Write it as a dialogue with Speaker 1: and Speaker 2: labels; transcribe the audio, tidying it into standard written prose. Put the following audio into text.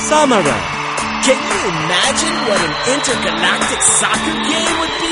Speaker 1: Samara.
Speaker 2: Can you imagine what an intergalactic soccer game would be?